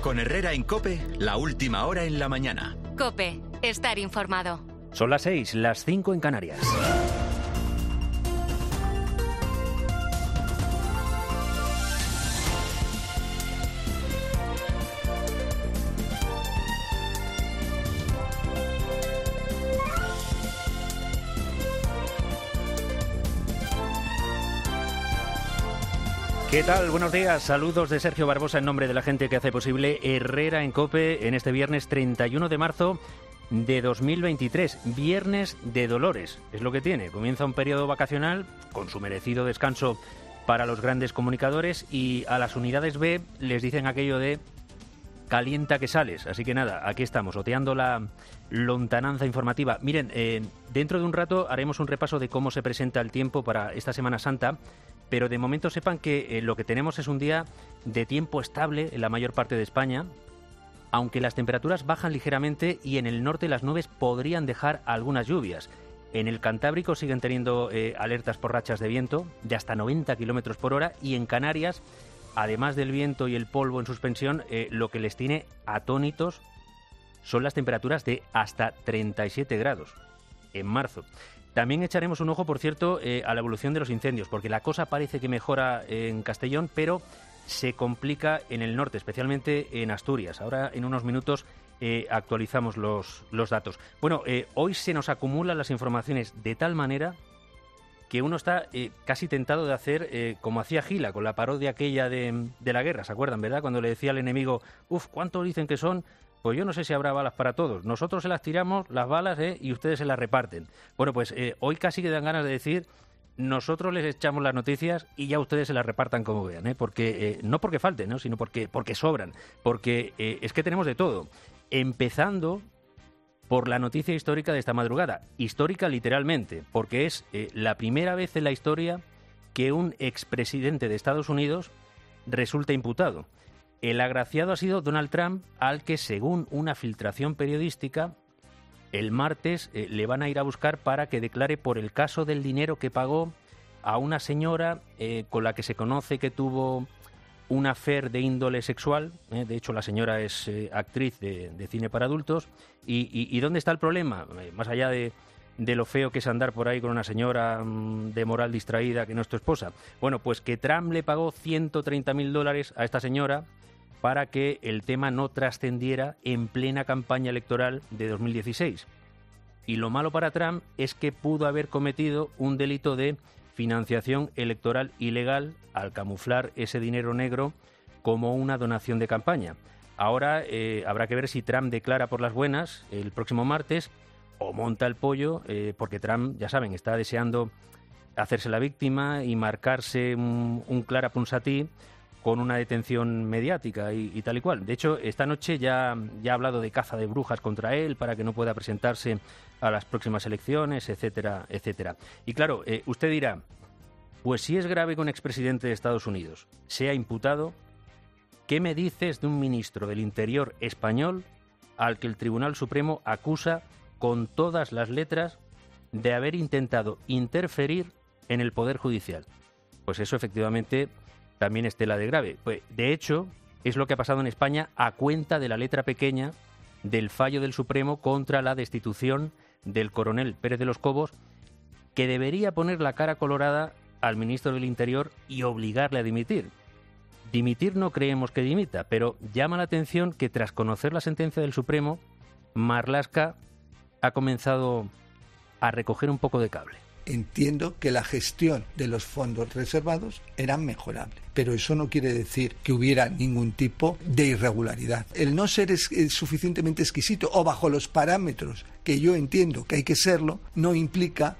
Con Herrera en COPE, la última hora en la mañana. COPE, estar informado. Son las 6, las 5 en Canarias. ¿Qué tal? Buenos días. Saludos de Sergio Barbosa en nombre de la gente que hace posible Herrera en COPE en este viernes 31 de marzo de 2023. Viernes de Dolores, es lo que tiene. Comienza un periodo vacacional con su merecido descanso para los grandes comunicadores y a las unidades B les dicen aquello de calienta que sales. Así que nada, aquí estamos, oteando la lontananza informativa. Miren, dentro de un rato haremos un repaso de cómo se presenta el tiempo para esta Semana Santa. Pero de momento sepan que lo que tenemos es un día de tiempo estable en la mayor parte de España, aunque las temperaturas bajan ligeramente y en el norte las nubes podrían dejar algunas lluvias. En el Cantábrico siguen teniendo alertas por rachas de viento de hasta 90 kilómetros por hora y en Canarias, además del viento y el polvo en suspensión, lo que les tiene atónitos son las temperaturas de hasta 37 grados en marzo. También echaremos un ojo, por cierto, a la evolución de los incendios, porque la cosa parece que mejora en Castellón, pero se complica en el norte, especialmente en Asturias. Ahora, en unos minutos, actualizamos los datos. Bueno, hoy se nos acumulan las informaciones de tal manera que uno está casi tentado de hacer como hacía Gila, con la parodia aquella de la guerra, ¿se acuerdan, verdad? Cuando le decía al enemigo, ¿cuánto dicen que son? Pues yo no sé si habrá balas para todos. Nosotros se las tiramos, las balas, y ustedes se las reparten. Bueno, pues hoy casi que dan ganas de decir, nosotros les echamos las noticias y ya ustedes se las repartan como vean, porque no porque falten, ¿no? Sino porque sobran. Porque es que tenemos de todo. Empezando por la noticia histórica de esta madrugada. Histórica literalmente, porque es la primera vez en la historia que un expresidente de Estados Unidos resulta imputado. El agraciado ha sido Donald Trump, al que, según una filtración periodística, el martes le van a ir a buscar para que declare por el caso del dinero que pagó a una señora con la que se conoce que tuvo un affair de índole sexual. De hecho, la señora es actriz de cine para adultos. ¿Y dónde está el problema? Más allá de lo feo que es andar por ahí con una señora de moral distraída que no es tu esposa. Bueno, pues que Trump le pagó $130.000 a esta señora para que el tema no trascendiera en plena campaña electoral de 2016. Y lo malo para Trump es que pudo haber cometido un delito de financiación electoral ilegal al camuflar ese dinero negro como una donación de campaña. Ahora habrá que ver si Trump declara por las buenas el próximo martes o monta el pollo, porque Trump, ya saben, está deseando hacerse la víctima y marcarse un clara punzatí con una detención mediática y tal y cual. De hecho, esta noche ya ha hablado de caza de brujas contra él para que no pueda presentarse a las próximas elecciones, etcétera, etcétera. Y claro, usted dirá, pues si es grave que un expresidente de Estados Unidos sea imputado, ¿qué me dices de un ministro del Interior español al que el Tribunal Supremo acusa con todas las letras de haber intentado interferir en el Poder Judicial? Pues eso efectivamente también es tela de grave. Pues, de hecho, es lo que ha pasado en España a cuenta de la letra pequeña del fallo del Supremo contra la destitución del coronel Pérez de los Cobos, que debería poner la cara colorada al ministro del Interior y obligarle a dimitir. Dimitir no creemos que dimita, pero llama la atención que tras conocer la sentencia del Supremo, Marlaska ha comenzado a recoger un poco de cable. Entiendo que la gestión de los fondos reservados era mejorable, pero eso no quiere decir que hubiera ningún tipo de irregularidad. El no ser suficientemente exquisito o bajo los parámetros que yo entiendo que hay que serlo, no implica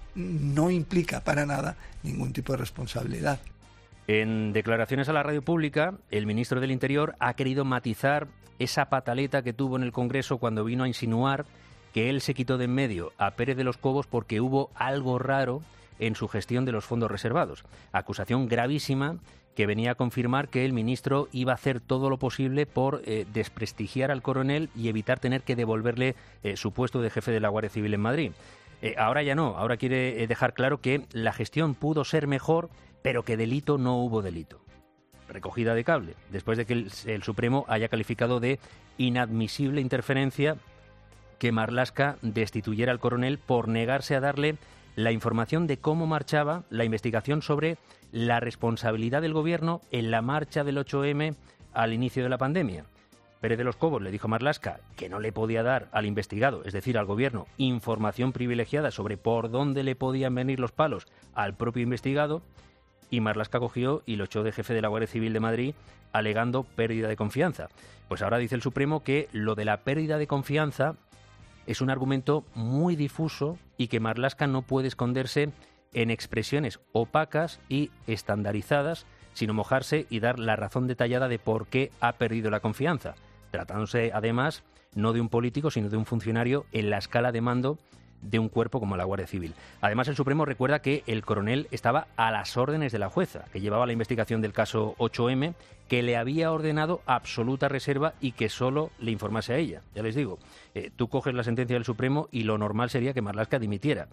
para nada ningún tipo de responsabilidad. En declaraciones a la radio pública, el ministro del Interior ha querido matizar esa pataleta que tuvo en el Congreso cuando vino a insinuar que él se quitó de en medio a Pérez de los Cobos porque hubo algo raro en su gestión de los fondos reservados. Acusación gravísima que venía a confirmar que el ministro iba a hacer todo lo posible por desprestigiar al coronel y evitar tener que devolverle su puesto de jefe de la Guardia Civil en Madrid. Ahora ya no, ahora quiere dejar claro que la gestión pudo ser mejor, pero que delito no hubo delito. recogida de cable, después de que el Supremo haya calificado de inadmisible interferencia que Marlaska destituyera al coronel por negarse a darle la información de cómo marchaba la investigación sobre la responsabilidad del gobierno en la marcha del 8M al inicio de la pandemia. Pérez de los Cobos le dijo a Marlaska que no le podía dar al investigado, es decir, al gobierno, información privilegiada sobre por dónde le podían venir los palos al propio investigado, y Marlaska cogió y lo echó de jefe de la Guardia Civil de Madrid alegando pérdida de confianza. Pues ahora dice el Supremo que lo de la pérdida de confianza es un argumento muy difuso y que Marlaska no puede esconderse en expresiones opacas y estandarizadas, sino mojarse y dar la razón detallada de por qué ha perdido la confianza, tratándose además no de un político, sino de un funcionario en la escala de mando de un cuerpo como la Guardia Civil. Además, el Supremo recuerda que el coronel estaba a las órdenes de la jueza, que llevaba la investigación del caso 8M, que le había ordenado absoluta reserva y que solo le informase a ella. Ya les digo, tú coges la sentencia del Supremo y lo normal sería que Marlaska dimitiera.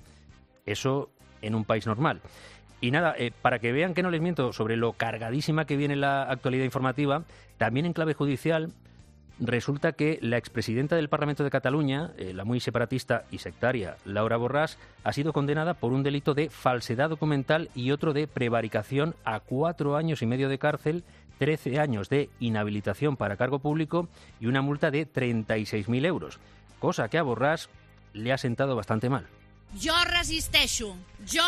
Eso en un país normal. Y nada, para que vean que no les miento sobre lo cargadísima que viene la actualidad informativa, también en clave judicial, resulta que la expresidenta del Parlamento de Cataluña, la muy separatista y sectaria Laura Borràs, ha sido condenada por un delito de falsedad documental y otro de prevaricación a 4 años y medio de cárcel, 13 años de inhabilitación para cargo público y una multa de 36.000 euros, cosa que a Borràs le ha sentado bastante mal. Yo resisto. Yo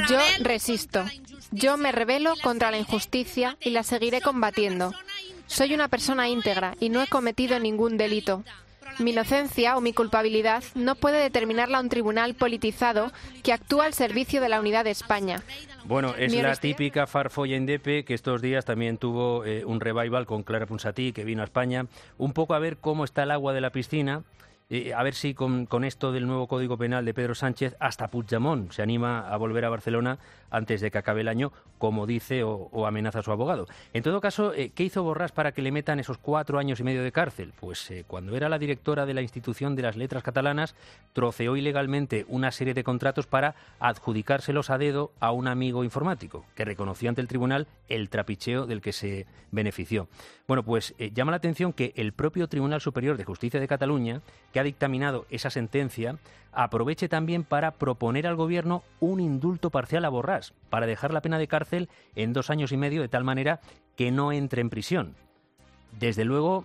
resisto. Yo me rebelo contra la injusticia y la seguiré combatiendo. Soy una persona íntegra y no he cometido ningún delito. Mi inocencia o mi culpabilidad no puede determinarla un tribunal politizado que actúa al servicio de la unidad de España. Bueno, es la típica farfolla indepe que estos días también tuvo un revival con Clara Ponsatí, que vino a España, un poco a ver cómo está el agua de la piscina. A ver si con esto del nuevo Código Penal de Pedro Sánchez hasta Puigdemont se anima a volver a Barcelona antes de que acabe el año, como dice o amenaza su abogado. En todo caso, ¿qué hizo Borràs para que le metan esos 4 años y medio de cárcel? Pues cuando era la directora de la Institución de las Letras Catalanas, troceó ilegalmente una serie de contratos para adjudicárselos a dedo a un amigo informático, que reconoció ante el tribunal el trapicheo del que se benefició. Bueno, pues llama la atención que el propio Tribunal Superior de Justicia de Cataluña, que ha dictaminado esa sentencia, aproveche también para proponer al gobierno un indulto parcial a Borràs, para dejar la pena de cárcel en 2 años y medio, de tal manera que no entre en prisión. Desde luego,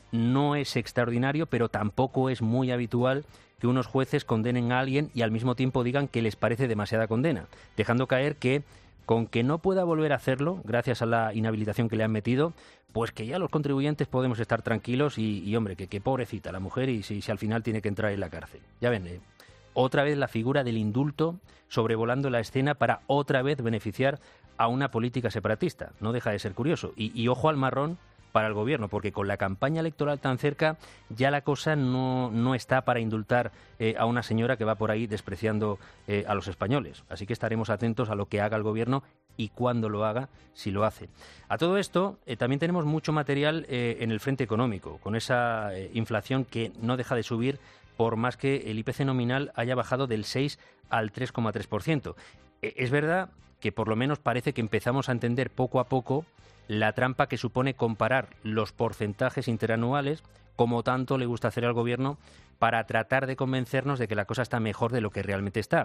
no es extraordinario, pero tampoco es muy habitual que unos jueces condenen a alguien y al mismo tiempo digan que les parece demasiada condena, dejando caer que con que no pueda volver a hacerlo, gracias a la inhabilitación que le han metido, pues que ya los contribuyentes podemos estar tranquilos y hombre, que pobrecita la mujer y si al final tiene que entrar en la cárcel. Ya ven, otra vez la figura del indulto sobrevolando la escena para otra vez beneficiar a una política separatista. No deja de ser curioso. Y ojo al marrón para el gobierno, porque con la campaña electoral tan cerca ya la cosa no está para indultar a una señora que va por ahí despreciando a los españoles. Así que estaremos atentos a lo que haga el gobierno y cuándo lo haga, si lo hace. A todo esto, también tenemos mucho material en el frente económico, con esa inflación que no deja de subir por más que el IPC nominal haya bajado del 6 al 3,3%. Es verdad que por lo menos parece que empezamos a entender poco a poco la trampa que supone comparar los porcentajes interanuales, como tanto le gusta hacer al gobierno, para tratar de convencernos de que la cosa está mejor de lo que realmente está.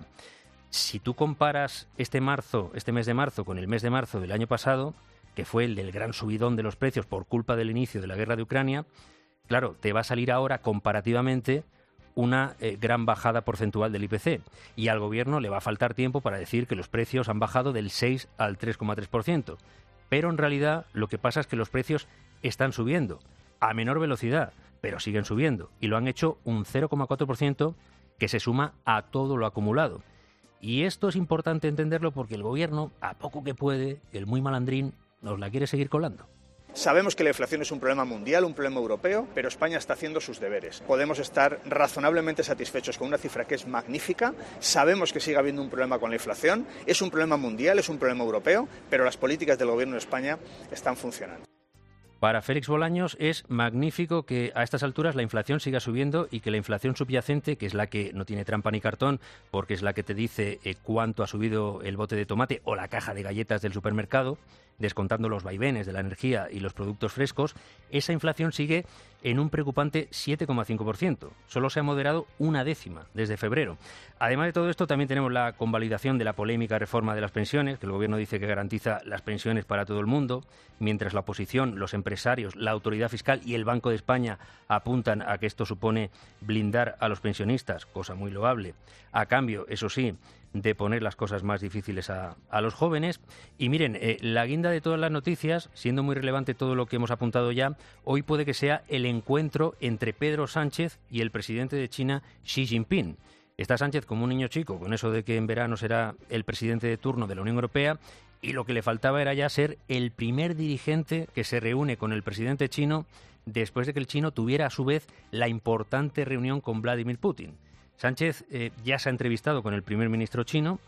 Si tú comparas este mes de marzo con el mes de marzo del año pasado, que fue el del gran subidón de los precios por culpa del inicio de la guerra de Ucrania, claro, te va a salir ahora comparativamente una gran bajada porcentual del IPC. Y al gobierno le va a faltar tiempo para decir que los precios han bajado del 6 al 3,3%. Pero en realidad lo que pasa es que los precios están subiendo a menor velocidad, pero siguen subiendo. Y lo han hecho un 0,4% que se suma a todo lo acumulado. Y esto es importante entenderlo porque el gobierno, a poco que puede, el muy malandrín, nos la quiere seguir colando. Sabemos que la inflación es un problema mundial, un problema europeo, pero España está haciendo sus deberes. Podemos estar razonablemente satisfechos con una cifra que es magnífica. Sabemos que sigue habiendo un problema con la inflación. Es un problema mundial, es un problema europeo, pero las políticas del Gobierno de España están funcionando. Para Félix Bolaños es magnífico que a estas alturas la inflación siga subiendo y que la inflación subyacente, que es la que no tiene trampa ni cartón, porque es la que te dice cuánto ha subido el bote de tomate o la caja de galletas del supermercado, descontando los vaivenes de la energía y los productos frescos, esa inflación sigue en un preocupante 7,5%. Solo se ha moderado 1/10 desde febrero. Además de todo esto, también tenemos la convalidación de la polémica reforma de las pensiones, que el Gobierno dice que garantiza las pensiones para todo el mundo, mientras la oposición, los empresarios, la autoridad fiscal y el Banco de España apuntan a que esto supone blindar a los pensionistas, cosa muy loable, a cambio, eso sí, de poner las cosas más difíciles a los jóvenes. Y miren, la guinda de todas las noticias, siendo muy relevante todo lo que hemos apuntado ya, hoy puede que sea el encuentro entre Pedro Sánchez y el presidente de China, Xi Jinping. Está Sánchez como un niño chico, con eso de que en verano será el presidente de turno de la Unión Europea, y lo que le faltaba era ya ser el primer dirigente que se reúne con el presidente chino después de que el chino tuviera a su vez la importante reunión con Vladimir Putin. Sánchez ya se ha entrevistado con el primer ministro chino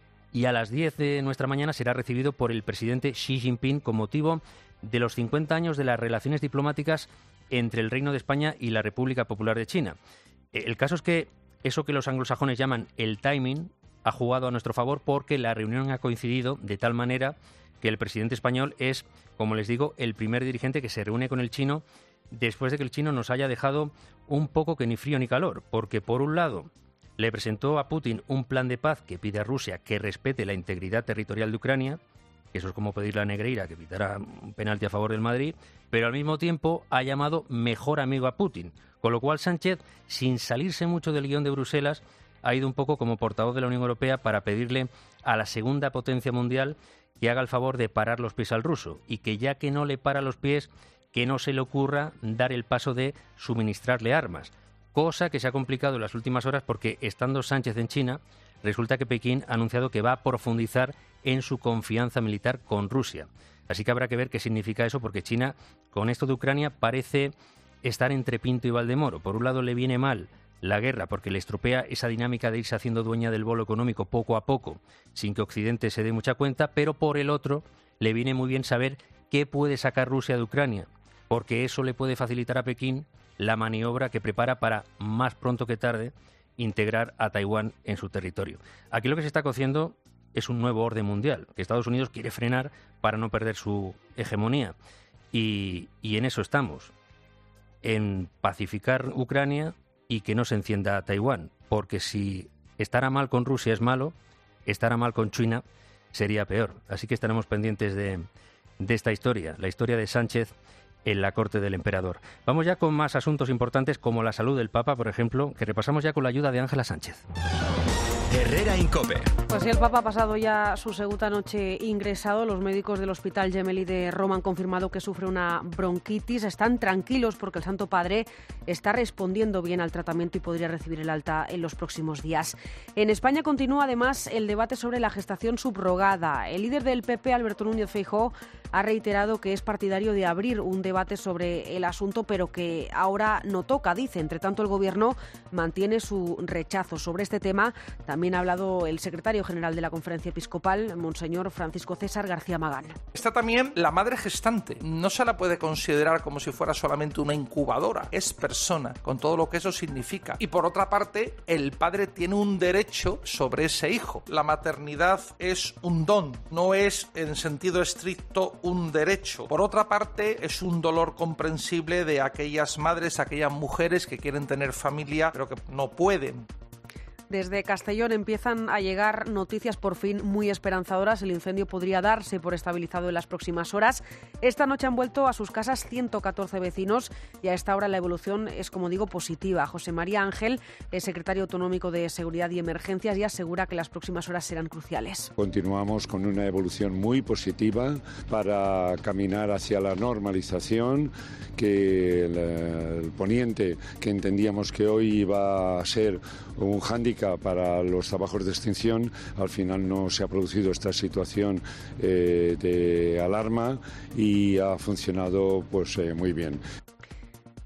y a las 10 de nuestra mañana será recibido por el presidente Xi Jinping con motivo de los 50 años de las relaciones diplomáticas entre el Reino de España y la República Popular de China. El caso es que eso que los anglosajones llaman el timing ha jugado a nuestro favor porque la reunión ha coincidido de tal manera que el presidente español es, como les digo, el primer dirigente que se reúne con el chino después de que el chino nos haya dejado un poco que ni frío ni calor, porque por un lado le presentó a Putin un plan de paz que pide a Rusia que respete la integridad territorial de Ucrania, que eso es como pedirle a Negreira que pitara un penalti a favor del Madrid, pero al mismo tiempo ha llamado mejor amigo a Putin, con lo cual Sánchez, sin salirse mucho del guión de Bruselas, ha ido un poco como portavoz de la Unión Europea para pedirle a la segunda potencia mundial que haga el favor de parar los pies al ruso y que ya que no le para los pies, que no se le ocurra dar el paso de suministrarle armas, cosa que se ha complicado en las últimas horas porque, estando Sánchez en China, resulta que Pekín ha anunciado que va a profundizar en su confianza militar con Rusia. Así que habrá que ver qué significa eso, porque China, con esto de Ucrania, parece estar entre Pinto y Valdemoro. Por un lado le viene mal la guerra porque le estropea esa dinámica de irse haciendo dueña del bolo económico poco a poco, sin que Occidente se dé mucha cuenta, pero por el otro le viene muy bien saber qué puede sacar Rusia de Ucrania, porque eso le puede facilitar a Pekín la maniobra que prepara para, más pronto que tarde, integrar a Taiwán en su territorio. Aquí lo que se está cociendo es un nuevo orden mundial, que Estados Unidos quiere frenar para no perder su hegemonía. Y en eso estamos, en pacificar Ucrania y que no se encienda Taiwán, porque si estará mal con Rusia es malo, estará mal con China sería peor. Así que estaremos pendientes de esta historia, la historia de Sánchez en la corte del emperador. Vamos ya con más asuntos importantes como la salud del Papa, por ejemplo, que repasamos ya con la ayuda de Ángela Sánchez. Herrera en COPE. Pues sí, el Papa ha pasado ya su segunda noche ingresado. Los médicos del Hospital Gemelli de Roma han confirmado que sufre una bronquitis. Están tranquilos porque el Santo Padre está respondiendo bien al tratamiento y podría recibir el alta en los próximos días. En España continúa además el debate sobre la gestación subrogada. El líder del PP, Alberto Núñez Feijóo, ha reiterado que es partidario de abrir un debate sobre el asunto, pero que ahora no toca, dice. Entre tanto, el Gobierno mantiene su rechazo. Sobre este tema también ha hablado el secretario general de la Conferencia Episcopal, Monseñor Francisco César García Magán. Está también la madre gestante. No se la puede considerar como si fuera solamente una incubadora. Es persona, con todo lo que eso significa. Y por otra parte, el padre tiene un derecho sobre ese hijo. La maternidad es un don, no es en sentido estricto un derecho. Por otra parte, es un dolor comprensible de aquellas madres, aquellas mujeres que quieren tener familia, pero que no pueden. Desde Castellón empiezan a llegar noticias por fin muy esperanzadoras. El incendio podría darse por estabilizado en las próximas horas. Esta noche han vuelto a sus casas 114 vecinos y a esta hora la evolución es, como digo, positiva. José María Ángel, el secretario autonómico de Seguridad y Emergencias, y asegura que las próximas horas serán cruciales. Continuamos con una evolución muy positiva para caminar hacia la normalización, que el poniente, que entendíamos que hoy iba a ser un hándicap para los trabajos de extinción, al final no se ha producido esta situación de alarma y ha funcionado pues muy bien.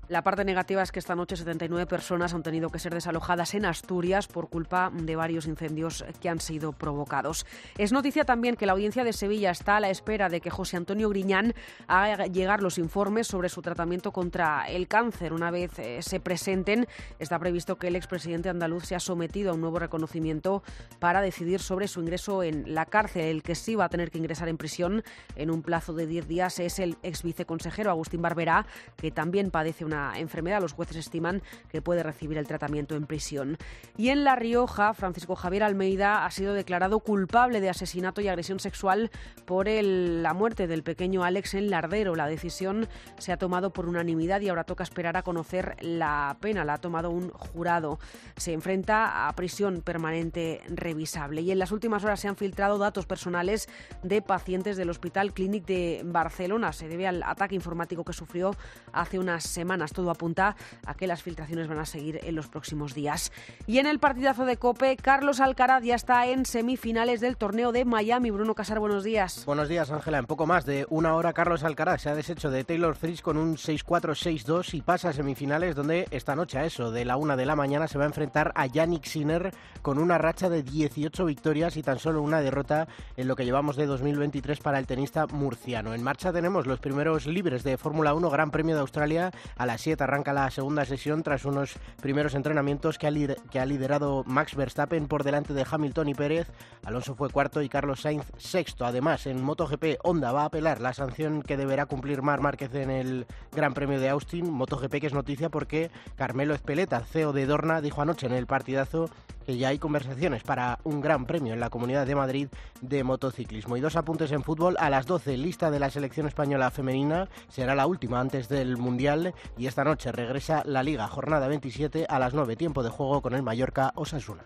La parte negativa es que esta noche 79 personas han tenido que ser desalojadas en Asturias por culpa de varios incendios que han sido provocados. Es noticia también que la Audiencia de Sevilla está a la espera de que José Antonio Griñán haga llegar los informes sobre su tratamiento contra el cáncer. Una vez se presenten, está previsto que el expresidente andaluz sea sometido a un nuevo reconocimiento para decidir sobre su ingreso en la cárcel. El que sí va a tener que ingresar en prisión en un plazo de 10 días es el exviceconsejero Agustín Barberá, que también padece una enfermedad. Los jueces estiman que puede recibir el tratamiento en prisión. Y en La Rioja, Francisco Javier Almeida ha sido declarado culpable de asesinato y agresión sexual por la muerte del pequeño Alex en Lardero. La decisión se ha tomado por unanimidad y ahora toca esperar a conocer la pena. La ha tomado un jurado. Se enfrenta a prisión permanente revisable. Y en las últimas horas se han filtrado datos personales de pacientes del Hospital Clínic de Barcelona. Se debe al ataque informático que sufrió hace unas semanas. Todo apunta a que las filtraciones van a seguir en los próximos días. Y en el partidazo de COPE, Carlos Alcaraz ya está en semifinales del torneo de Miami. Bruno Casar, buenos días. Buenos días, Ángela. En poco más de una hora, Carlos Alcaraz se ha deshecho de Taylor Fritz con un 6-4, 6-2 y pasa a semifinales, donde esta noche a eso de la 1 de la mañana se va a enfrentar a Jannik Sinner con una racha de 18 victorias y tan solo una derrota en lo que llevamos de 2023 para el tenista murciano. En marcha tenemos los primeros libres de Fórmula 1, Gran Premio de Australia. A las 7 arranca la segunda sesión tras unos primeros entrenamientos que ha liderado Max Verstappen por delante de Hamilton y Pérez. Alonso fue cuarto y Carlos Sainz sexto. Además, en MotoGP, Honda va a apelar la sanción que deberá cumplir Marc Márquez en el Gran Premio de Austin. MotoGP que es noticia porque Carmelo Ezpeleta, CEO de Dorna, dijo anoche en el partidazo que ya hay conversaciones para un gran premio en la Comunidad de Madrid de motociclismo. Y dos apuntes en fútbol. A las 12, lista de la selección española femenina. Será la última antes del Mundial. Y esta noche regresa la Liga, jornada 27, a las 9, tiempo de juego con el Mallorca Osasuna.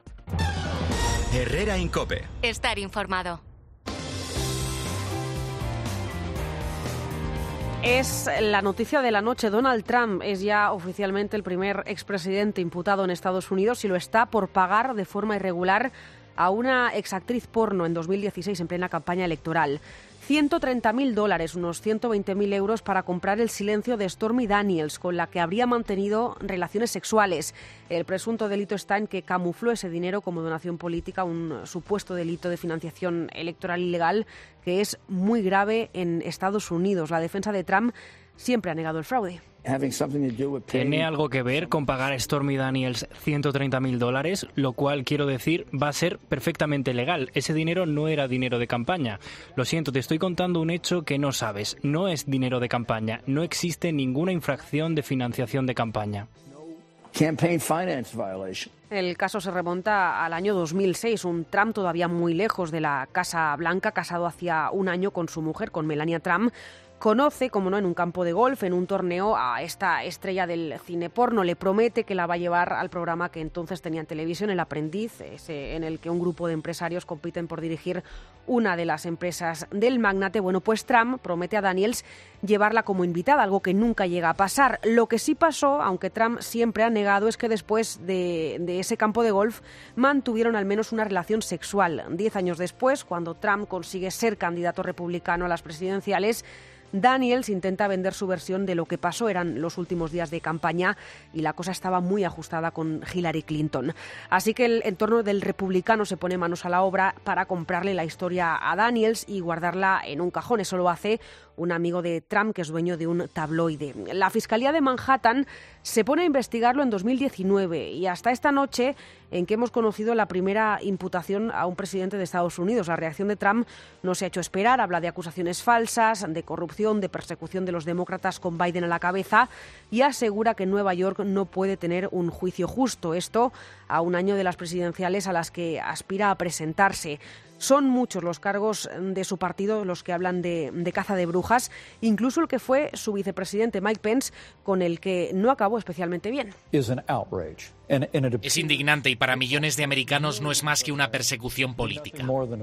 Herrera Incope. Estar informado. Es la noticia de la noche. Donald Trump es ya oficialmente el primer expresidente imputado en Estados Unidos y lo está por pagar de forma irregular a una exactriz porno en 2016 en plena campaña electoral. $130.000, unos 120.000 euros, para comprar el silencio de Stormy Daniels, con la que habría mantenido relaciones sexuales. El presunto delito está en que camufló ese dinero como donación política, un supuesto delito de financiación electoral ilegal que es muy grave en Estados Unidos. La defensa de Trump siempre ha negado el fraude. ¿Tiene algo que ver con pagar a Stormy Daniels $130.000? Lo cual, quiero decir, va a ser perfectamente legal. Ese dinero no era dinero de campaña. Lo siento, te estoy contando un hecho que no sabes. No es dinero de campaña. No existe ninguna infracción de financiación de campaña. El caso se remonta al año 2006, un Trump todavía muy lejos de la Casa Blanca, casado hacía un año con su mujer, con Melania Trump. Conoce, como no, en un campo de golf, en un torneo, a esta estrella del cine porno. Le promete que la va a llevar al programa que entonces tenía en televisión, El Aprendiz, ese en el que un grupo de empresarios compiten por dirigir una de las empresas del magnate. Bueno, pues Trump promete a Daniels llevarla como invitada, algo que nunca llega a pasar. Lo que sí pasó, aunque Trump siempre ha negado, es que después de ese campo de golf mantuvieron al menos una relación sexual. 10 años después, cuando Trump consigue ser candidato republicano a las presidenciales, Daniels intenta vender su versión de lo que pasó. Eran los últimos días de campaña y la cosa estaba muy ajustada con Hillary Clinton. Así que el entorno del republicano se pone manos a la obra para comprarle la historia a Daniels y guardarla en un cajón. Eso lo hace un amigo de Trump, que es dueño de un tabloide. La Fiscalía de Manhattan se pone a investigarlo en 2019 y hasta esta noche, en que hemos conocido la primera imputación a un presidente de Estados Unidos. La reacción de Trump no se ha hecho esperar. Habla de acusaciones falsas, de corrupción, de persecución de los demócratas con Biden a la cabeza y asegura que Nueva York no puede tener un juicio justo. Esto a un año de las presidenciales a las que aspira a presentarse. Son muchos los cargos de su partido los que hablan de caza de brujas, incluso el que fue su vicepresidente Mike Pence, con el que no acabó especialmente bien. Es indignante y para millones de americanos no es más que una persecución política.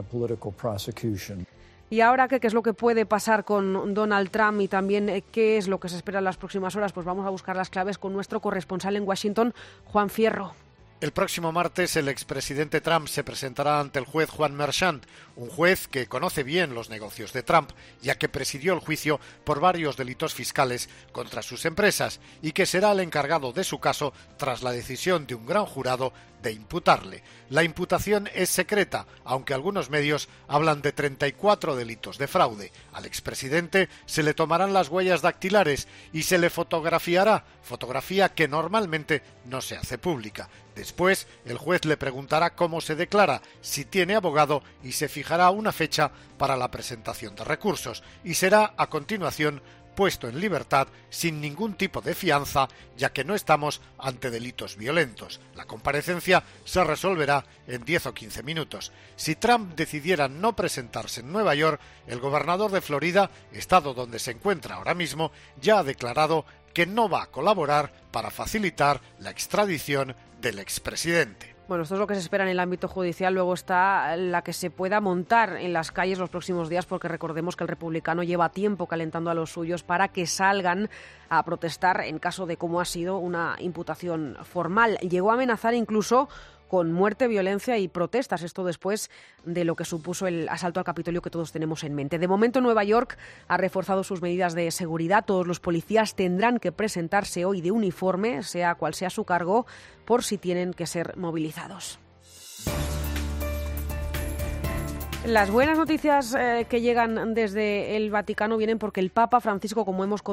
Y ahora, ¿qué es lo que puede pasar con Donald Trump y también qué es lo que se espera en las próximas horas? Pues vamos a buscar las claves con nuestro corresponsal en Washington, Juan Fierro. El próximo martes el expresidente Trump se presentará ante el juez Juan Merchant, un juez que conoce bien los negocios de Trump, ya que presidió el juicio por varios delitos fiscales contra sus empresas y que será el encargado de su caso tras la decisión de un gran jurado de imputarle. La imputación es secreta, aunque algunos medios hablan de 34 delitos de fraude. Al expresidente se le tomarán las huellas dactilares y se le fotografiará, fotografía que normalmente no se hace pública. Después, el juez le preguntará cómo se declara, si tiene abogado y se fijará una fecha para la presentación de recursos. Y será, a continuación, puesto en libertad sin ningún tipo de fianza, ya que no estamos ante delitos violentos. La comparecencia se resolverá en 10 o 15 minutos. Si Trump decidiera no presentarse en Nueva York, el gobernador de Florida, estado donde se encuentra ahora mismo, ya ha declarado que no va a colaborar para facilitar la extradición del expresidente. Bueno, esto es lo que se espera en el ámbito judicial. Luego está la que se pueda montar en las calles los próximos días, porque recordemos que el republicano lleva tiempo calentando a los suyos para que salgan a protestar en caso de, como ha sido, una imputación formal. Llegó a amenazar incluso con muerte, violencia y protestas. Esto después de lo que supuso el asalto al Capitolio que todos tenemos en mente. De momento, Nueva York ha reforzado sus medidas de seguridad. Todos los policías tendrán que presentarse hoy de uniforme, sea cual sea su cargo, por si tienen que ser movilizados. Las buenas noticias que llegan desde el Vaticano vienen porque el Papa Francisco, como hemos